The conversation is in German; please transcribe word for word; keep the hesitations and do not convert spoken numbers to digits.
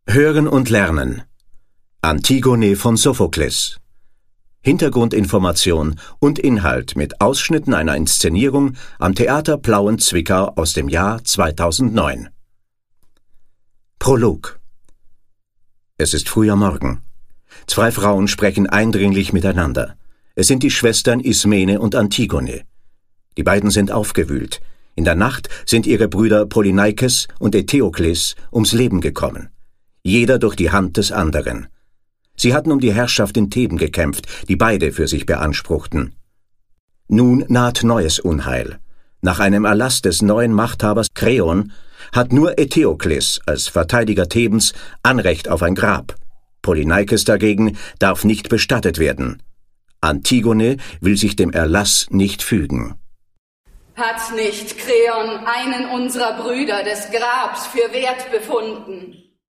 Hören und Lernen. Antigone von Sophokles. Hintergrundinformation und Inhalt mit Ausschnitten einer Inszenierung am Theater Plauen-Zwickau aus dem Jahr zweitausendneun. Prolog. Es ist früher Morgen. Zwei Frauen sprechen eindringlich miteinander. Es sind die Schwestern Ismene und Antigone. Die beiden sind aufgewühlt. In der Nacht sind ihre Brüder Polyneikes und Eteokles ums Leben gekommen. Jeder durch die Hand des anderen. Sie hatten um die Herrschaft in Theben gekämpft, die beide für sich beanspruchten. Nun naht neues Unheil. Nach einem Erlass des neuen Machthabers Kreon hat nur Eteokles als Verteidiger Thebens Anrecht auf ein Grab. Polyneikes dagegen darf nicht bestattet werden. Antigone will sich dem Erlass nicht fügen. Hat nicht Kreon einen unserer Brüder des Grabs für wert befunden?